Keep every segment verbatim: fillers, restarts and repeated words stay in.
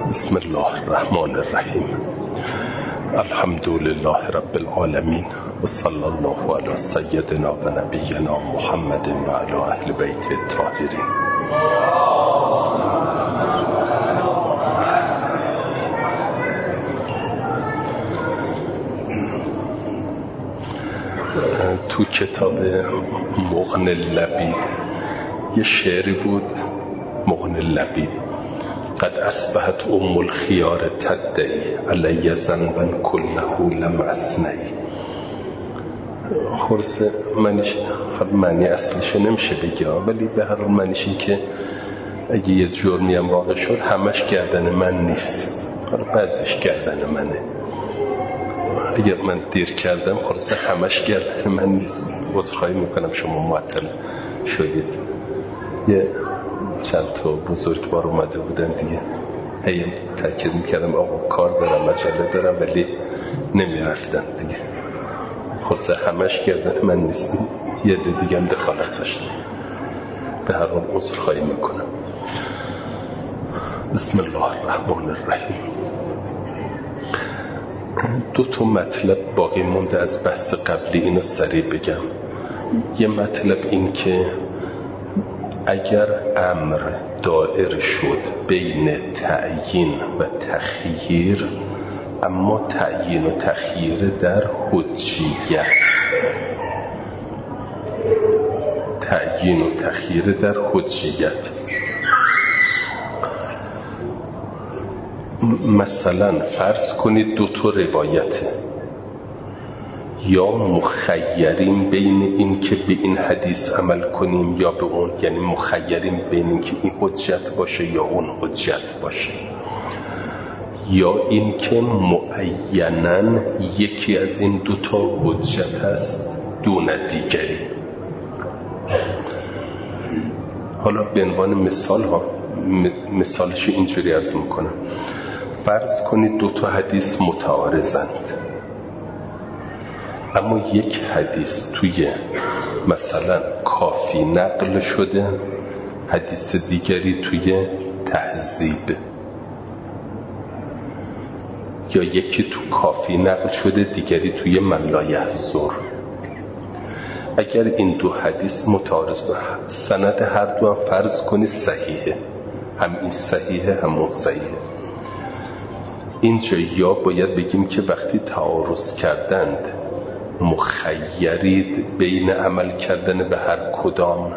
بسم الله الرحمن الرحیم. الحمد لله رب العالمین و صلی الله علی سیدنا و نبینا محمد و علی اهل بیت الطاهرین. تو کتاب مغنی اللبیب یه شعری بود، مغنی اللبیب: قد اصبحت ام الخيار تدعی علی ذنبا كله لم اصنعی. خلاصه معنیش، معنی اصلش نمیشه بگم، ولی به هر حال معنیش این که اگه یه جرمی هم واقع شد همش گردن من نیست، حالا بعضیش گردن منه. اگر من دیر کردم خلاصه همش گردن من نیست. عذرخواهی میکنم شما معطل شدید. یه چند تا بزرگوار اومده بودن دیگه، هی تاکید میکردم آقا کار دارم، مجله دارم، ولی نمیرفتن دیگه. خلاصه همش گردن من نیست، یه ده دیگه هم دخالت داشتم. به هر حال عذرخواهی میکنم. بسم الله الرحمن الرحیم. دو تا مطلب باقی مونده از بحث قبلی، اینو سریع بگم. یه مطلب این که اگر امر دائر شد بین تعیین و تخییر، اما تعیین و تخییر در حجیت، تعیین و تخییر در حجیت، مثلا فرض کنید دو تا روایته، یا مخیریم بین این که به این حدیث عمل کنیم یا به اون، یعنی مخیریم بین این که این حجت باشه یا اون حجت باشه، یا این که معیناً یکی از این دوتا حجت است دون دیگری. حالا به عنوان مثال ها مثالش اینجوری عرض میکنم. فرض کنید دوتا حدیث متعارضند، اما یک حدیث توی مثلا کافی نقل شده، حدیث دیگری توی تهذیب، یا یکی تو کافی نقل شده دیگری توی من لا یحضر. اگر این دو حدیث متعارض باشه، سند هر دو هم فرض کنید صحیحه، هم این صحیحه هم اون صحیحه، اینجا یا باید بگیم که وقتی تعارض کردند مخیرید بین عمل کردن به هر کدام،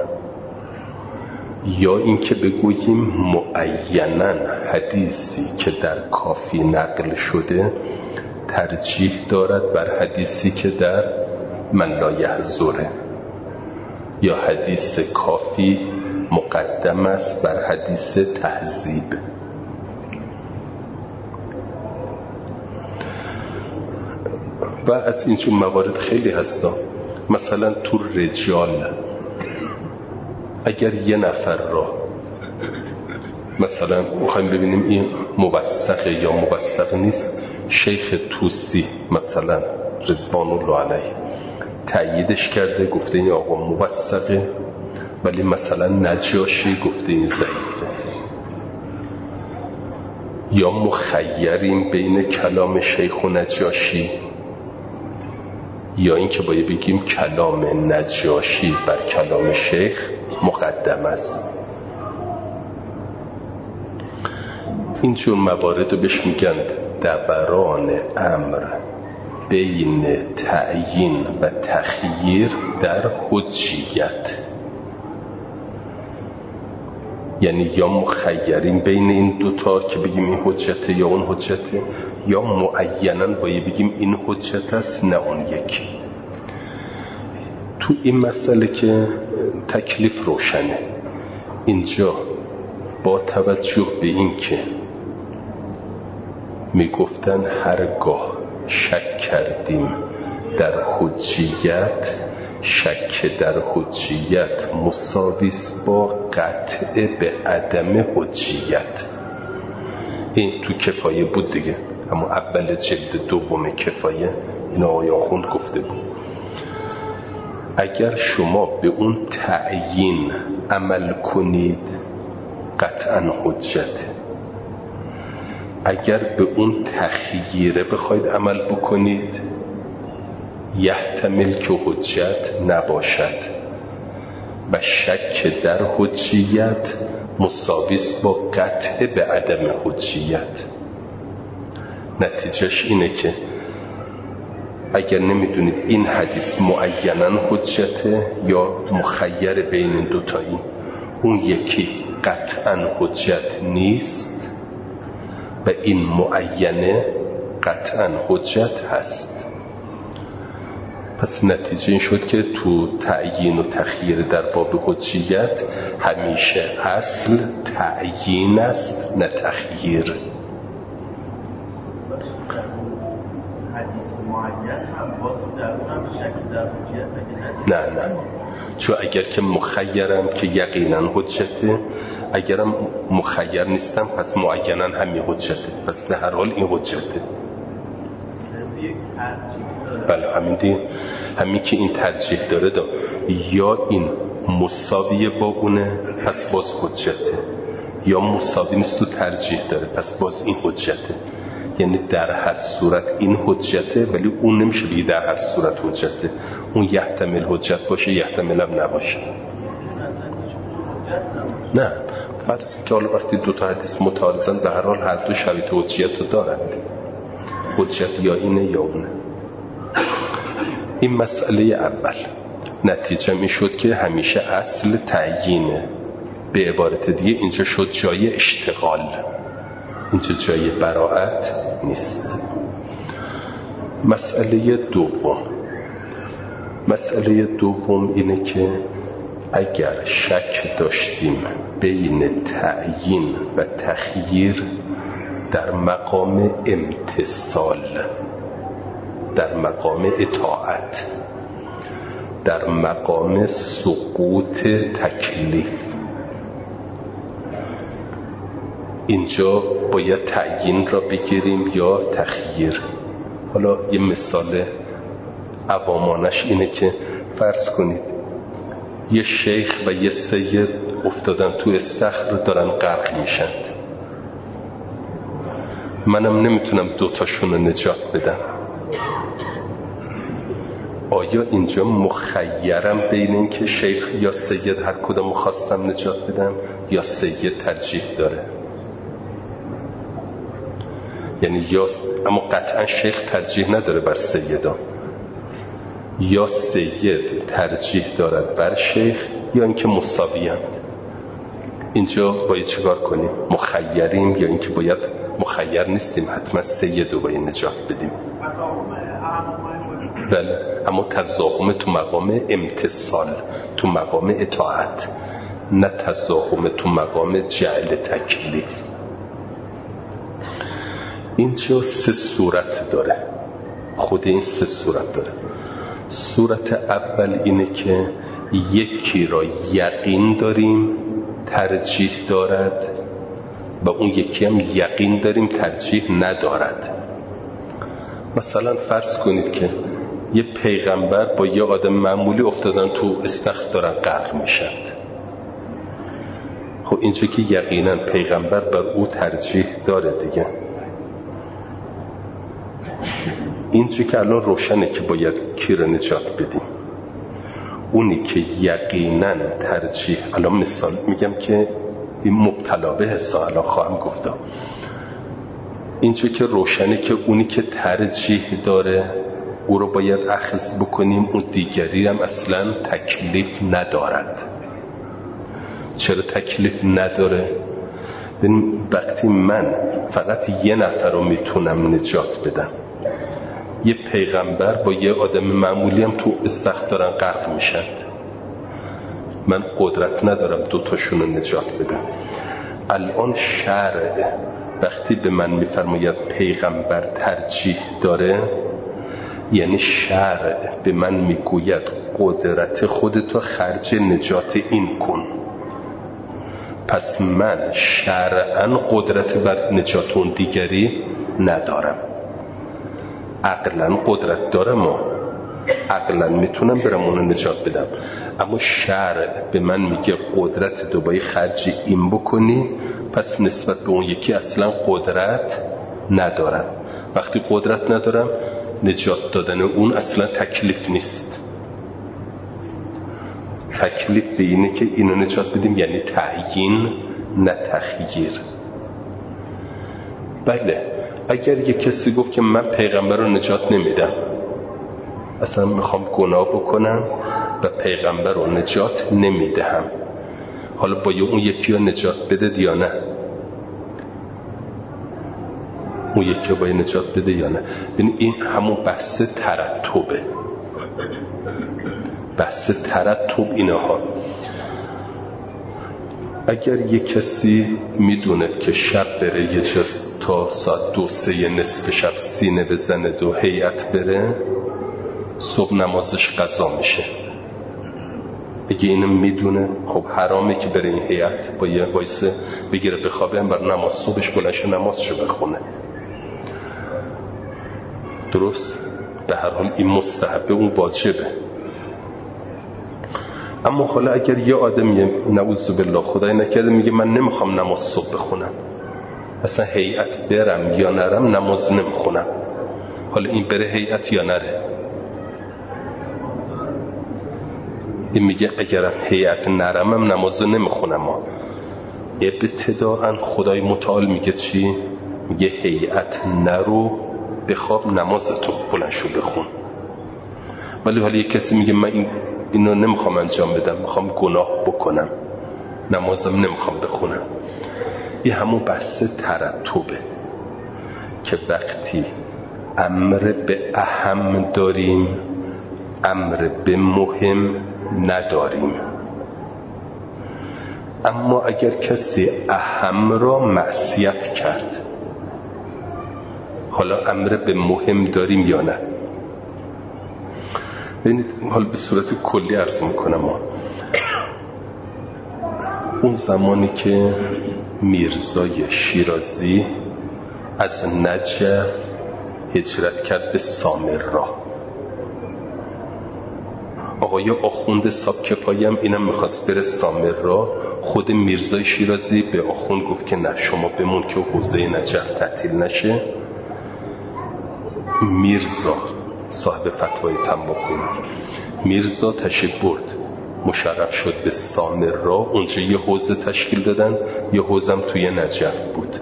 یا اینکه بگوییم معیناً حدیثی که در کافی نقل شده ترجیح دارد بر حدیثی که در من لا یحضره، یا حدیث کافی مقدم است بر حدیث تهذیب. و از اینجور موارد خیلی هستا. مثلا تو رجال اگر یه نفر را مثلا میخوایم ببینیم این موثقه یا موثق نیست، شیخ توسی مثلا رضوان الله علیه تأییدش کرده، گفته این آقا موثقه، ولی مثلا نجاشی گفته این ضعیفه. یا مخیریم بین کلام شیخ و نجاشی، یا این که باید بگیم کلام نجاشی بر کلام شیخ مقدم است. اینجور موارد رو بهش میگن دوران امر بین تعیین و تخییر در حجیت، یعنی یا مخیرین بین این دوتا که بگیم این حجته یا اون حجته، یا معیناً باید بگیم این حجت است نه اون یکی. تو این مسئله که تکلیف روشنه، اینجا با توجه به این که میگفتن هرگاه شک کردیم در حجیت، شک در حجیت مساویس با قطع به عدم حجیت. این تو کفایه بود دیگه، اما اول جلد دوم کفایه این آقای آخوند گفته بود اگر شما به اون تعیین عمل کنید قطعا حجته، اگر به اون تخییره بخواید عمل بکنید یحتمل که حجت نباشد و شک در حجیت مساویست با قطع به عدم حجیت. نتیجهش اینه که اگر نمیدونید این حدیث معیناً حجته یا مخیر بین این دوتایی، اون یکی قطعاً حجت نیست و این معینه قطعاً حجت هست. پس نتیجه این شد که تو تعیین و تخییر در باب حجیت همیشه اصل تعیین است نه تخییر. حدیث معین هم باز در اون هم شکل در حجیت نه نه چون اگر که مخیرم که یقینا حجته، اگرم مخیر نیستم پس معینا همین حجته، پس به هر حال این حجته. بله همین دی همین که این ترجیح داره دا. یا این مساویه با اونه پس باز حجته، یا مساوی نیست تو ترجیح داره پس باز این حجته. یعنی در هر صورت این حجته ولی اون نمیشه بگی در هر صورت حجته. اون یحتمل حجت باشه یحتمل هم نباشه. نه فرض که حالا وقتی دو تا حدیث متعارضن به هر حال هر دو شرایط حجیت رو دارند. حجت یا اینه یا اونه. این مسئله اول. نتیجه می شد که همیشه اصل تعیینه. به عبارت دیگه اینجا شد جای اشتغال، اینجا جای براءت نیست. مسئله دوم مسئله دوم اینه که اگر شک داشتیم بین تعیین و تخییر در مقام امتثال، در مقام اطاعت، در مقام سقوط تکلیف، اینجا باید تعیین را بگیریم یا تخییر. حالا یه مثال عوامانش اینه که فرض کنید یه شیخ و یه سید افتادن تو استخر دارن غرق میشند. منم نمیتونم دوتاشون رو نجات بدم. آیا اینجا مخیرم بین این که شیخ یا سید هر کدوم خواستم نجات بدم یا سید ترجیح داره؟ یعنی یا اما قطعا شیخ ترجیح نداره بر سیدا، یا سید ترجیح دارد بر شیخ یا اینکه مساویند. اینجا باید چیکار کنیم؟ مخیریم یا اینکه باید مخیر نیستیم حتما سید رو باید نجات بدیم؟ بله اما تضاهم تو مقام امتصال، تو مقام اطاعت، نه تضاهم تو مقام جعل تکلیف. اینجا سه صورت داره، خود این سه صورت داره. صورت اول اینه که یکی را یقین داریم ترجیح دارد و اون یکی هم یقین داریم ترجیح ندارد. مثلا فرض کنید که یه پیغمبر با یه آدم معمولی افتادن تو استخر دارن غرق میشند. خب اینجا که یقینا پیغمبر بر او ترجیح داره دیگه. اینجا که الان روشنه که باید کی رو نجات بدیم. اونی که یقینا ترجیح، الان مثال میگم که این مبتلا به حسا الان خواهم گفتم. اینجا که روشنه که اونی که ترجیح داره او رو باید اخذ بکنیم، اون دیگری هم اصلا تکلیف ندارد. چرا تکلیف نداره؟ وقتی من فقط یه نفر رو میتونم نجات بدم، یه پیغمبر با یه آدم معمولی هم تو استخر دارن غرق میشن، من قدرت ندارم دوتاشون رو نجات بدم. الان شرع وقتی به من میفرماید پیغمبر ترجیح داره، یعنی شرع به من میگوید قدرت خودتو خرج نجات این کن. پس من شرعاً قدرت بر نجات اون دیگری ندارم. عقلاً قدرت دارم، عقلا میتونم برم اونو نجات بدم، اما شرع به من میگه قدرت تو باید خرج این بکنی، پس نسبت به اون یکی اصلا قدرت ندارم. وقتی قدرت ندارم نجات دادن اون اصلا تکلیف نیست. تکلیف به اینه که اینو نجات بدیم، یعنی تعیین نه تخییر. بله اگر یک کسی گفت که من پیغمبر رو نجات نمیدم، اصلا میخوام گناه بکنم و پیغمبر رو نجات نمیدهم، حالا باید اون یکی رو نجات بده یا نه؟ اون یکی رو باید نجات بده یا نه؟ ببین این همون بحث ترتبه. بحث ترتب اینه ها. اگر یک کسی میدونه که شب بره یه جز تا ساعت دو سه نصف شب سینه بزنه دو هیئت بره، صبح نمازش قضا میشه. اگه اینو میدونه خب حرامه که بره این هیئت با یه وایسه بگیره بخوابه، هم بر نماز صبحش بلنشه نمازشو بخونه. درست؟ به هر حال این مستحبه، اون واجبه. اما حالا اگر یه آدمی نعوذ بالله خدای نکرده میگه من نمیخوام نماز صبح بخونم، اصلا هیئت برم یا نرم نماز نمیخونم، حالا این بره هیئت یا نره؟ این میگه اگرم هیئت نرمم نماز نمیخونم. ابتداءً خدای متعال میگه چی؟ میگه هیئت نرو بخواب، نمازتو بلند شو بخون. ولی حالا یک کسی میگه من این اینو نمیخوام انجام بدم، میخوام گناه بکنم، نمازم نمیخوام بخونم. این همون بحث ترتبه که وقتی امر به اهم داریم امر به مهم نداریم. اما اگر کسی اهم را معصیت کرد، حالا امر به مهم داریم یا نه؟ ببینید حالا به صورت کلی عرض میکنم ما. اون زمانی که میرزای شیرازی از نجف هجرت کرد به سامرا، آقای آخوند سابکفایی هم اینم میخواست بره سامرا، خود میرزای شیرازی به آخوند گفت که نه شما بمون که حوزه نجف تعطیل نشه. میرزا صاحب فتوای تنباکو، میرزا تشریف برد، مشرف شد به سامرا، اونجا یه حوزه تشکیل دادن، یه حوزم توی نجف بود.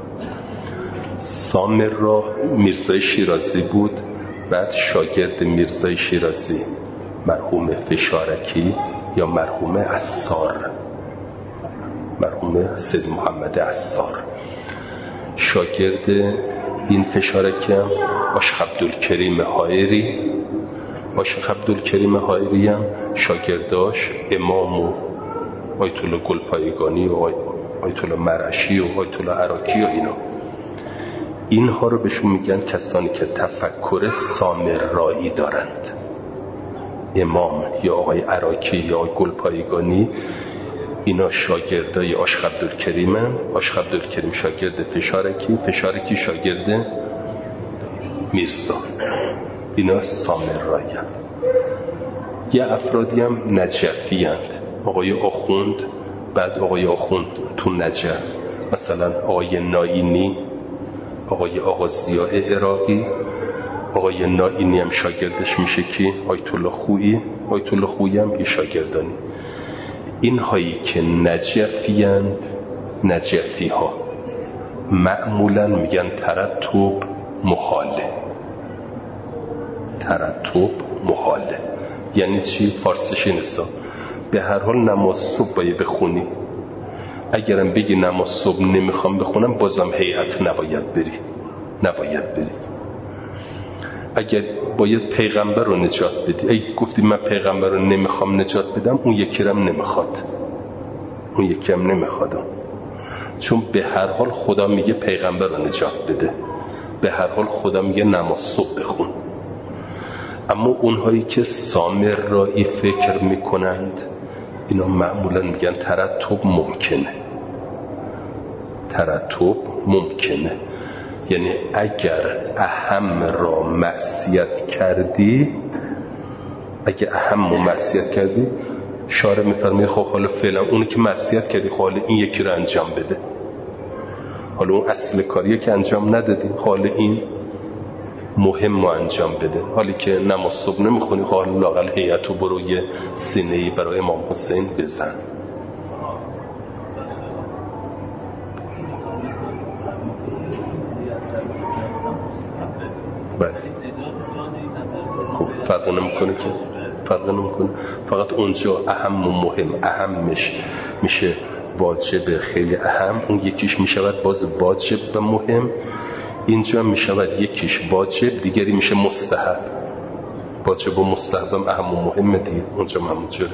سامرا میرزای شیرازی بود، بعد شاگرد میرزای شیرازی مرحوم فشارکی یا مرحوم عصار، مرحوم سید محمد عصار، شاگرد این فشارکی هم آشخ عبدالکریم حائری. آشخ عبدالکریم حائری هم شاگرداش امام و آیت الله گلپایگانی و آیت الله مرعشی و آیت الله عراقی و اینا. اینها رو بهشون میگن کسانی که تفکر سامرایی دارند. امام یا آقای عراقی یا آقای گلپایگانی اینا شاگردای آشخ عبدالکریم هم. آشخ عبدالکریم شاگرد فشارکی، فشارکی شاگرد میرزا. اینا سامرایی هم. یه افرادی هم نجفی هند. آقای آخوند، بعد آقای آخوند تو نجف، مثلا آقای نائینی، آقای آقا ضیاء عراقی. آقای نائینی هم شاگردش میشه کی؟ آیت الله خویی. آیت الله خویی هم یه شاگردانی. این هایی که نجفی هند، نجفی ها معمولا میگن ترتب محاله. ترتب محاله یعنی چی؟ فارسیش این حساب به هر حال نماز صبح باید بخونی، اگرم بگی نماز صبح نمیخوام بخونم بازم هیئت نباید بری، نباید بری. اگر باید پیغمبر رو نجات بدی، اگه گفتی من پیغمبر رو نمیخوام نجات بدم، اون یکی رم نمیخواد، اون یکی هم نمیخواد، چون به هر حال خدا میگه پیغمبر رو نجات بده، به هر حال خدا میگه نماز صبح بخون. اما اونهایی که سامرایی فکر میکنند اینا معمولا میگن ترتب ممکنه. ترتب ممکنه یعنی اگر اهم را معصیت کردی اگه اهم و معصیت کردی، شارع میفرمایه خب حالا فعلا اونی که معصیت کردی حالا این یکی رو انجام بده، حالا اون اصل کاریه که انجام ندادی حالا این مهم رو انجام بده. حالی که نماز صبح نمیخونی حالا لااقل هیئتو برو یه سینه‌ای برای امام حسین بزن. بله خب فرق نمیکنه که فرق نمیکنه، فقط اونجا اهم و مهم، اهمش میشه واجب خیلی اهم، اون یکیش میشود باز واجب و مهم، اینجا میشود یکیش واجب دیگری میشه مستحب. واجب و مستحب هم اهم و مهمه دیگه، اونجا همون جوره.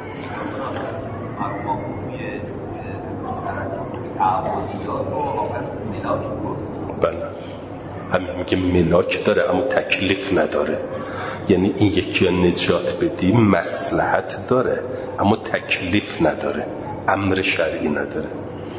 بله همین میگه ملاک داره اما تکلیف نداره، یعنی این یکی نجات بدی مصلحت داره اما تکلیف نداره، امر شرعی نداره.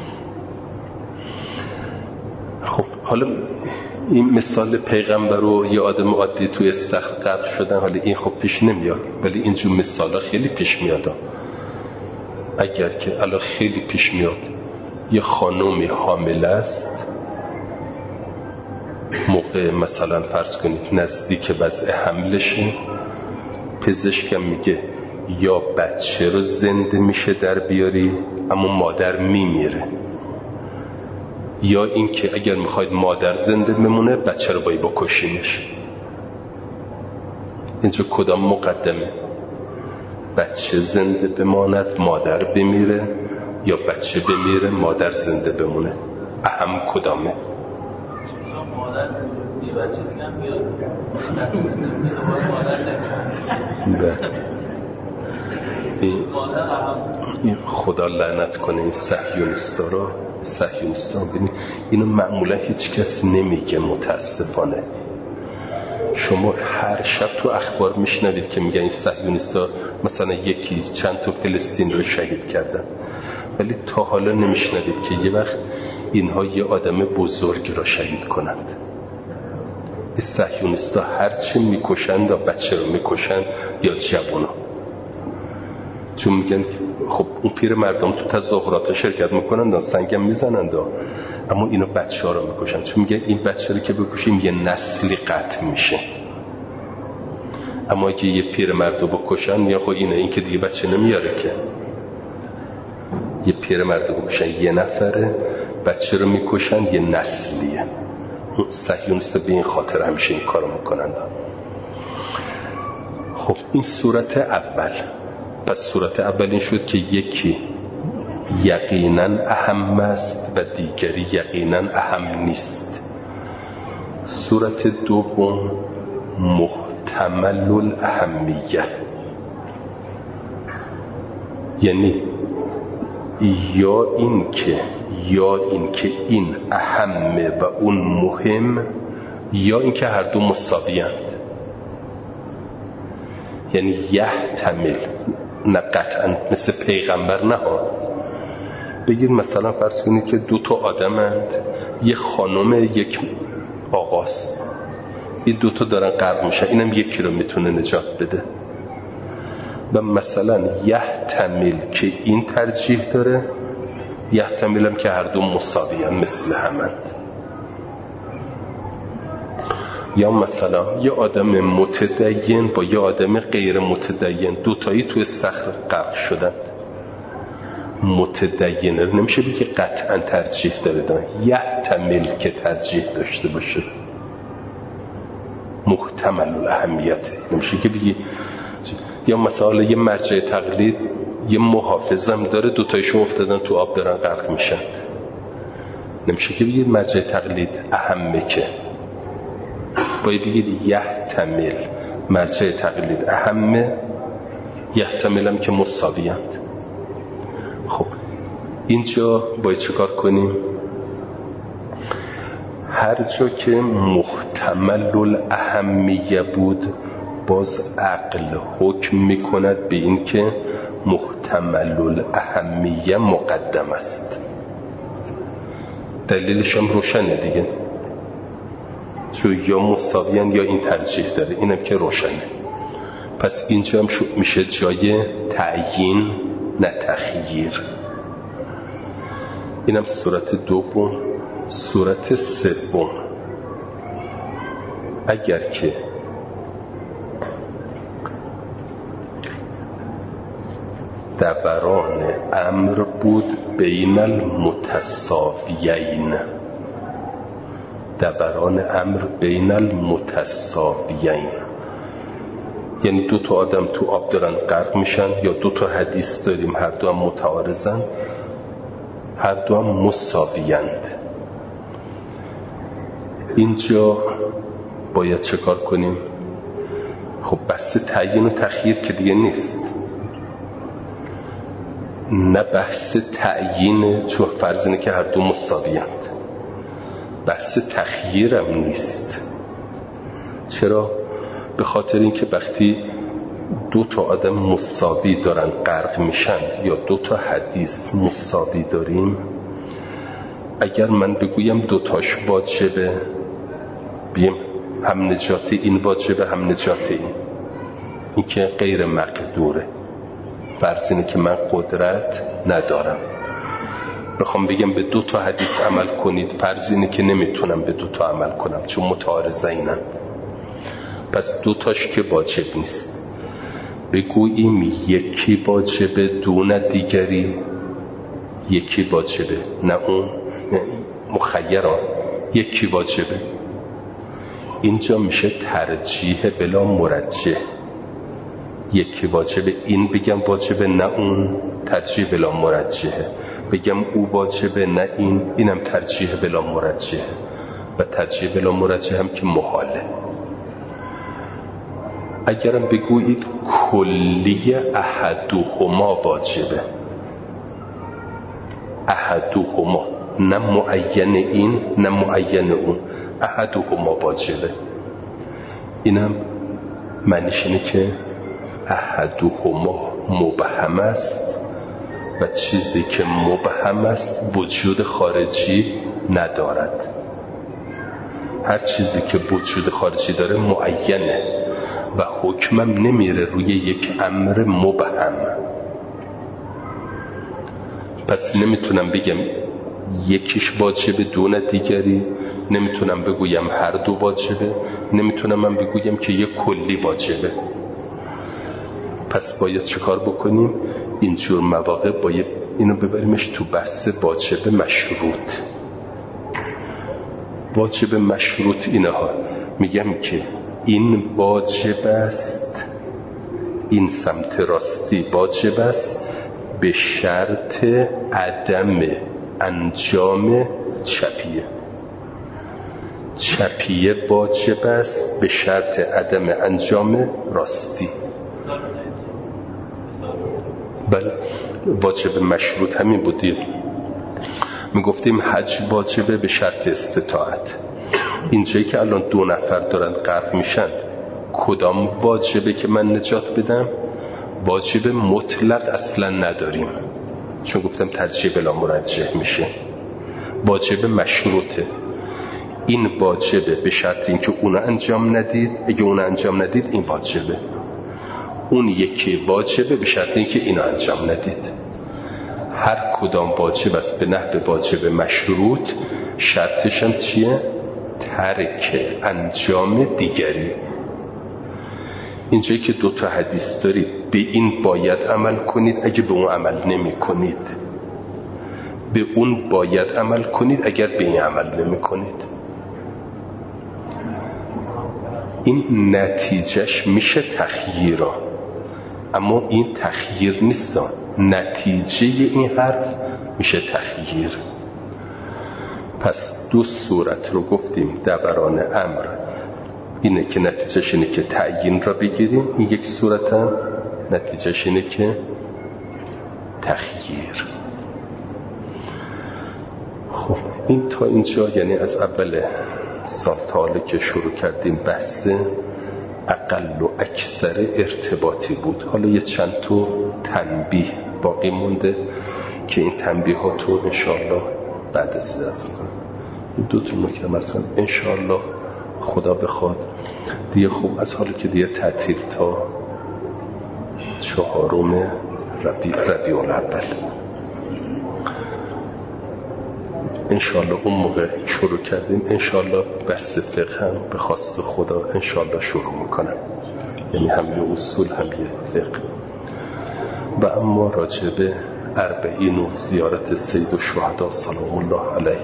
خب حالا این مثال پیغمبر و یه آدم عادی توی استخر غرق شدن، حالا این خب پیش نمیاد، ولی اینجور مثالا خیلی پیش میاد. اگر که الان خیلی پیش میاد یه خانومی حامل است، موقع مثلا فرض کنید نزدیک وضع حملشه، پزشکم میگه یا بچه رو زنده میشه در بیاری اما مادر میمیره، یا این که اگر میخواید مادر زنده بمونه بچه رو باید بکشیمش. اینجا کدام مقدمه؟ بچه زنده بماند مادر بمیره یا بچه بمیره مادر زنده بمونه؟ اهم کدامه؟ مادر یه بچه دیگه هم بیاد مادر این این خدا لعنت کنه این صهیونیستا رو. صهیونیستا ببینید اینو معمولا هیچ کس نمیگه متاسفانه. شما هر شب تو اخبار میشنوید که میگن این صهیونیستا مثلا یکی چند تا فلسطین رو شهید کردن، ولی تا حالا نمیشنوید که یه وقت اینها یه آدم بزرگ را شهید کنند. این صهیونیستا هرچی میکشند بچه رو میکشند یا جوونا، چون میگن خب اون پیر مردم تو تظاهرات شرکت میکنند سنگم میزنند اما اینو بچه ها رو میکشند، چون میگن این بچه رو که بکشیم یه نسلی قطع میشه. اما اگه یه پیر مرد رو بکشن یا خب اینه این که دیگه بچه نمیاره که. یه پیر مرد رو بکشن یه نفره، بچه رو میکشن یه نسلیه. صهیونیستا به این خاطر همیشه این کارو میکنند. خب این صورت اول. پس صورت اول این شد که یکی یقینا اهم است و دیگری یقینا اهم نیست. صورت دوم محتمل الاهمیه، یعنی یا این که یا این که این اهمه و اون مهم، یا این که هر دو مساویند. یعنی یحتمل، نه قطعا مثل پیغمبر نه ها. بگید مثلا فرض کنید که دو تا آدمند، یه خانم یک آقاست، این دو تا دارن غرق میشن، اینم یکی رو میتونه نجات بده. و مثلا یحتمل که این ترجیح داره، یحتملم که هر دو مساویان مثل همند. یا مثلا یه آدم متدین با یه آدم غیر متدین دوتایی تو استخر غرق شدن، متدینه رو نمیشه بگی قطعا ترجیح داره داره یحتمل که ترجیح داشته باشه، محتمل الاهمیت نمیشه که بگی. یا مثلا یه مرجع تقلید یه محافظم داره دوتایشون افتادن تو آب دارن غرق میشن، نمیشه که بگید مرجع تقلید اهمه، که باید بگید یحتمل مرجع تقلید اهمه، یحتمل هم که مساویند. خب اینجا باید چیکار کنیم؟ هر جا که محتمل الاهمیه بود باز عقل حکم میکند به این که محتمل الاهمیه مقدم است. دلیلش هم روشنه دیگه، چون یا مساویان یا این ترجیح داره، اینم که روشنه. پس اینجا هم میشه جای تعیین نه تخییر. اینم صورت دوم. صورت سوم، اگر که دوران امر بود بین المتساویین، دوران امر بین المتساویین، یعنی دو تا آدم تو آب دارن غرق میشن، یا دو تا حدیث داریم هر دو هم متعارضن، هر دو هم مساویند. اینجا باید چه کار کنیم؟ خب بحث تعیین و تخییر که دیگه نیست، نه بحث تعیین، چون فرض اینه که هر دو مساویند. بحث تخییر هم نیست. چرا؟ به خاطر اینکه وقتی دو تا آدم مساوی دارن غرق میشن یا دو تا حدیث مساوی داریم، اگر من بگویم دو تاش واجبه، بیم هم نجات این واجبه هم نجات این، این که غیر مقدوره. فرض اینه که من قدرت ندارم، بخوام بگم به دو تا حدیث عمل کنید، فرض اینه که نمیتونم به دو تا عمل کنم چون متعارضینند. پس دو تاش که واجب نیست. بگوییم یکی واجبه دون دیگری، یکی واجبه نه اون، مخیران یکی واجبه. اینجا میشه ترجیح بلا مرجح. یکی واجبه این بگم واجبه نه اون، ترجیح بلا مرجحه. بگم او واجبه نه این، اینم ترجیح بلا مرجحه. و ترجیح بلا مرجح هم که محاله. اگرم بگویید کلی احدهما واجبه، احدهما نه معین این نه معین اون، احدهما واجبه، اینم معنیش اینه که احدهما مبهم است و چیزی که مبهم است وجود خارجی ندارد. هر چیزی که وجود خارجی داره معینه و حکمم نمیره روی یک امر مبهم. پس نمیتونم بگم یکیش واجبه دون دیگری، نمیتونم بگویم هر دو واجبه، نمیتونم من بگویم که یک کلی واجبه. پس باید چه کار بکنیم؟ اینجور مواقع باید اینو ببریمش تو بحث واجب مشروط. واجب مشروط اینه ها، میگم که این واجب است، این سمت راستی واجب است به شرط عدم انجام چپیه. چپیه واجب است به شرط عدم انجام راستی. بله، واجب مشروط همین بودیم. میگفتیم حج واجبه به شرط استطاعت. اینجایی که الان دو نفر دارن غرق میشن، کدام واجبه که من نجات بدم؟ واجب مطلق اصلا نداریم، چون گفتم ترجیح بلا مرجح میشه. واجب مشروطه. این واجبه به شرط اینکه اونو انجام ندید، اگه اونو انجام ندید این واجبه. اون یکی واجبه به شرط اینکه اینو انجام ندید. هر کدام واجب است به نحو واجب مشروط، شرطش هم چیه؟ ترک انجام دیگری. اینجایی که دو تا حدیث دارید، به این باید عمل کنید اگه به اون عمل نمی کنید، به اون باید عمل کنید اگر به این عمل نمی کنید. این نتیجهش میشه تخییرا، اما این تخییر نیست. نتیجه این حرف میشه تخییر. پس دو صورت رو گفتیم. دوران امر اینه که نتیجهش اینه که تعیین را بگیریم، این یک صورت هم نتیجهش اینه که تخییر. خب این تا اینجا، یعنی از اول سال تا حالا که شروع کردیم بحث اقل و اکثر ارتباطی بود. حالا یه چند تا تنبیه باقی مونده که این تنبیهات رو انشاءالله بعد از درس کنم. این دو تا نکته مرسان انشاءالله خدا بخواد دیگه خوب از حالا که دیگه تعطیل تا چهارم ربیع ربیع الاول. انشالله اون موقع شروع کردیم، انشالله بحث فقه هم به خواست خدا انشالله شروع میکنم، یعنی هم یه اصول هم یه فقه. و اما راجب اربعین و زیارت سید الشهدا سلام الله علیه،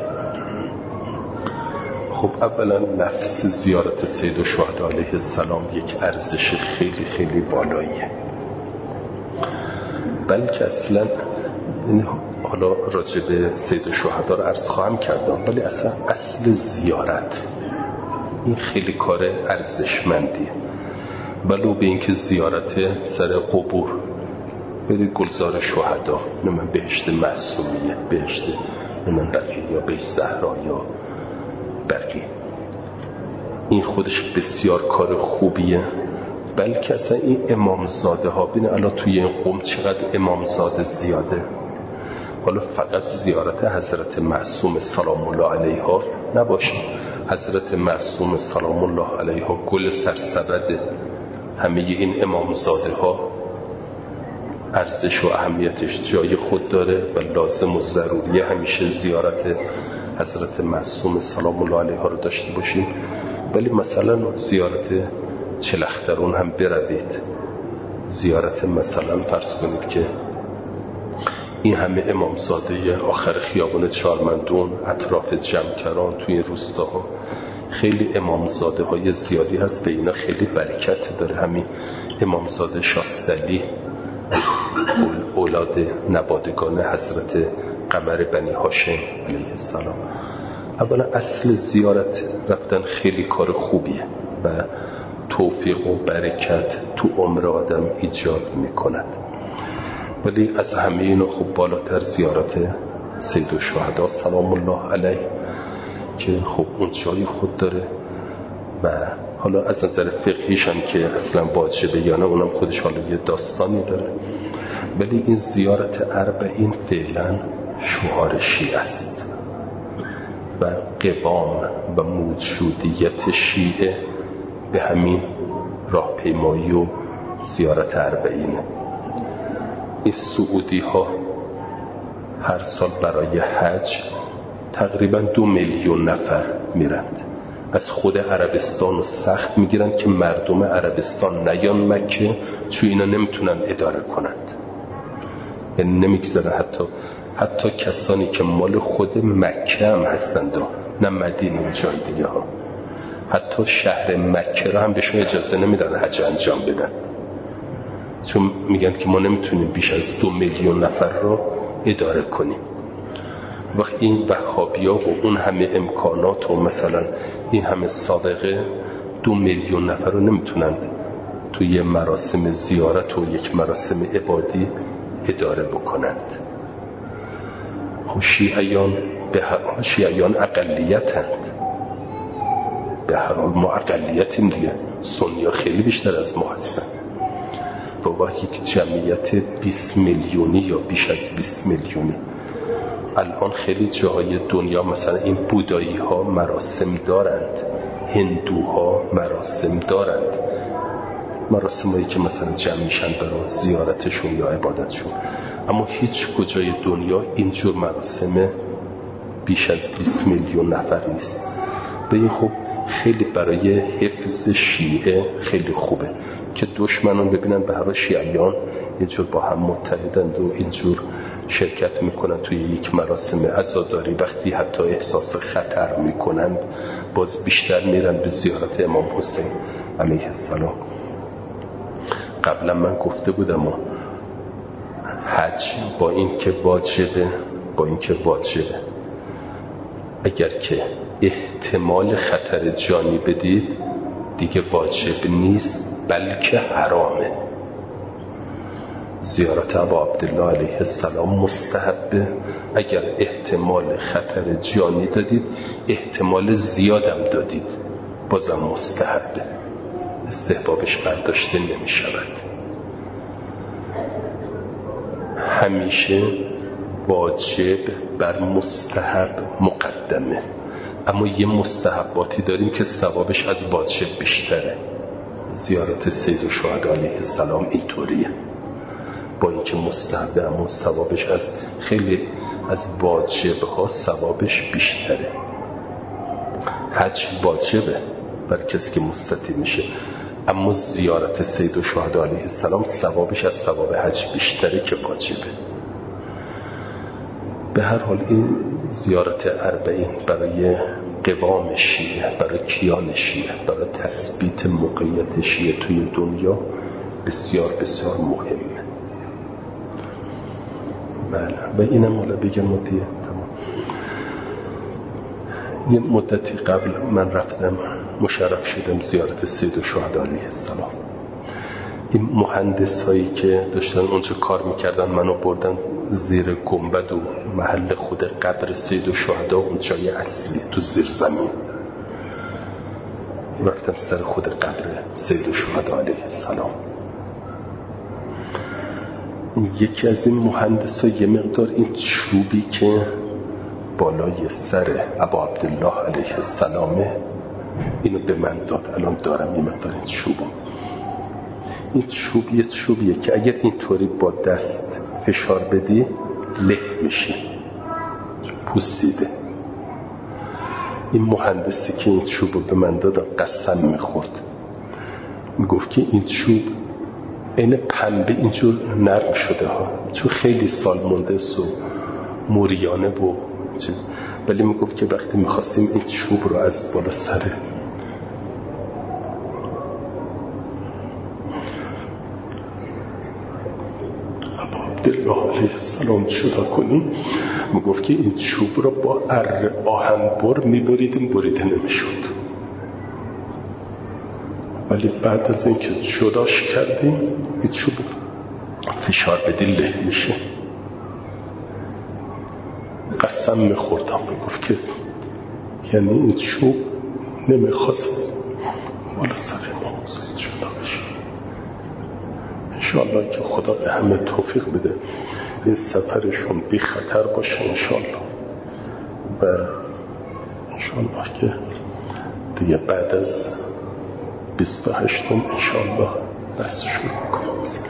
خب اولا نفس زیارت سید الشهدا علیه السلام یک ارزش خیلی خیلی بالاییه، بلکه اصلا حالا راجب سید الشهدا رو عرض خواهم کردم، ولی اصلا اصل زیارت این خیلی کار ارزشمندیه، ولو به اینکه زیارت سر قبور برید گلزار شهدا، نه من بهشت معصومیه، بهشت من بقیه یا بهشت زهرا یا بقیه، این خودش بسیار کار خوبیه. بلکه اصلا این امامزاده ها، بینه الان توی این قوم چقدر امامزاده زیاده. حالا فقط زیارت حضرت معصوم سلام الله علیها نباشه، حضرت معصوم سلام الله علیها گل سرسبد همه این امامزاده ها، ارزش و اهمیتش جای خود داره و لازم و ضروری همیشه زیارت حضرت معصوم سلام الله علیها رو داشته باشیم. ولی مثلا زیارت چلخترون هم بروید، زیارت مثلا فرض کنید که این همه امامزاده آخر خیابان چارمندون، اطراف جمکران، توی این روستاها خیلی امامزاده های زیادی هست و اینا خیلی برکت داره. همین امامزاده شاستلی اولاد نبادگان حضرت قمر بنی هاشم علیه السلام. اولا اصل زیارت رفتن خیلی کار خوبیه و توفیق و برکت تو عمر آدم ایجاد میکند، ولی از همه اینا خب بالاتر زیارت سید الشهدا سلام الله علیه که خب اون جای خود داره. و حالا از نظر فقهیش هم که اصلا واجبه یا نه اونم خودش حالا یه داستانی داره، ولی این زیارت اربعین فعلا شعار شیعه است و قوام و موجودیت شیعه به همین راهپیمایی و زیارت اربعینه. این سعودی ها هر سال برای حج تقریبا دو میلیون نفر میرند، از خود عربستان و سخت میگیرن که مردم عربستان نیان مکه، چون اینا نمیتونن اداره کنند، یعنی نمیگذاره حتی حتی کسانی که مال خود مکه هم هستند، نه مدینه و جای دیگه ها، حتی شهر مکه را هم بهشون اجازه نمیدن حج انجام بدن، چون میگن که ما نمیتونیم بیش از دو میلیون نفر رو اداره کنیم. وقت این وهابیا و اون همه امکانات و مثلا این همه سابقه، دو میلیون نفر رو نمیتونند توی مراسم زیارت و یک مراسم عبادی اداره بکنند. خب شیعیان به هر حال شیعیان اقلیتند، به هر حال ما اقلیتیم دیگه، سنی ها خیلی بیشتر از ما هستن. با یک جمعیت بیست میلیونی یا بیش از بیست میلیونی الان خیلی جاهای دنیا مثلا این بودایی ها مراسم دارند، هندوها مراسم دارند، مراسم هایی که مثلا جمع میشن برای زیارتشون یا عبادتشون، اما هیچ کجای دنیا اینجور مراسم بیش از بیست میلیون نفر نیست. به این خب خیلی برای حفظ شیعه خیلی خوبه که دشمنان ببینن به هر شیعیان اینجور با هم متحدند و اینجور شرکت میکنن توی یک مراسم عزاداری، وقتی حتی احساس خطر میکنند باز بیشتر میرن به زیارت امام حسین علیه السلام. قبلا من گفته بودم حج با این که واجبه با این که واجبه اگر که احتمال خطر جانی بدید دیگه واجب نیست بلکه حرامه. زیارت ابا عبدالله علیه السلام مستحبه اگر احتمال خطر جانی دادید، احتمال زیادم دادید بازم مستحبه، استحبابش برداشته نمی شود. همیشه واجب بر مستحب مقدمه، اما یه مستحباتی داریم که ثوابش از واجب بیشتره. زیارت سید الشهدا علیه السلام اینطوریه، با اینکه مستحبه اما ثوابش از خیلی از واجبه ها ثوابش بیشتره. حج واجبه برای کسی که مستطیع میشه، اما زیارت سید الشهدا علیه السلام ثوابش از ثواب حج بیشتره که واجبه. به هر حال این زیارت اربعین برای قوام شیعه، برای کیان شیعه، برای تثبیت موقعیت شیعه توی دنیا بسیار بسیار مهمه. بله و اینم حالا بگم مدیه تمام. یه مدتی قبل من رفتم مشرف شدم زیارت سید الشهدا علیه السلام. این مهندس هایی که داشتن اونجا کار میکردن منو بردن زیر گنبد و محل خود قبر سید الشهدا، اون جای اصلی تو زیر زمین. رفتم سر خود قبر سید الشهدا علیه السلام. یکی از این مهندس ها یه مقدار این چوبی که بالای سر ابا عبدالله علیه السلامه اینو به من داد. الان دارم یه مقدار این چوبو. این چوب یه چوبیه که اگر اینطوری با دست فشار بدی له میشه، پوسیده. این مهندسی که این چوبو به من داد قسم میخورد، میگفت که این چوب این پنبه اینجور نرم شده ها، چون خیلی سال مونده و موریانه و چیز، ولی میگفت که وقتی میخواستیم این چوب رو از بالا سر ابا عبدالله علیه السلام جدا کنیم، میگفت که این چوب رو با اره آهنبر میبریدیم، بریده نمیشد، ولی بعد از این که جداش کردیم این چوب فشار بدی له میشه. قسم میخوردم، میگفت که یعنی این چوب نمیخواست والا سر ما حسین جدا بشه. انشاءالله که خدا به همه توفیق بده این سفرشون بی خطر باشه انشاءالله، و انشاءالله که دیگه بعد از بیست و هشتم انشاءالله دست شروع کنم.